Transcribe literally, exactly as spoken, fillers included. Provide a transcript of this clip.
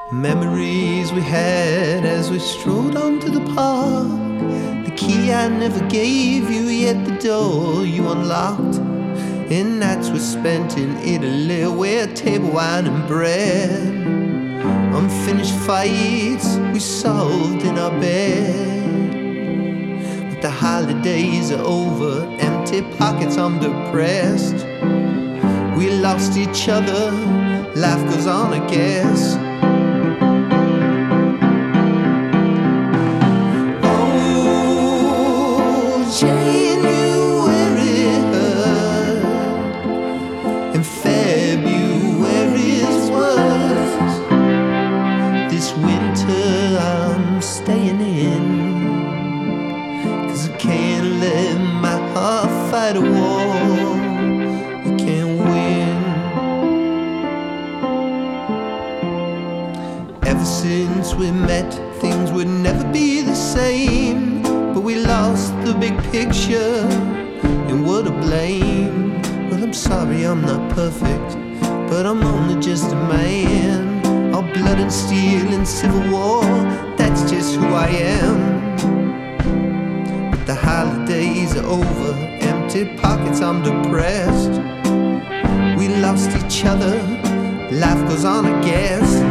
Memories we had as we strolled onto the park. The key I never gave you, yet the door you unlocked. And nights we spent in Italy with table wine and bread. Unfinished fights we solved in our bed. But the holidays are over, empty pockets, I'm depressed. We lost each other, life goes on, I guess. January and February's worse. This winter I'm staying in, 'cause I can't let my heart fight a war we can't win. Ever since we met, things would never be the same. But we lost the big picture, and we're to blame. Well, I'm sorry I'm not perfect, but I'm only just a man. All blood and steel and civil war, that's just who I am. But the holidays are over, empty pockets, I'm depressed. We lost each other, life goes on, I guess.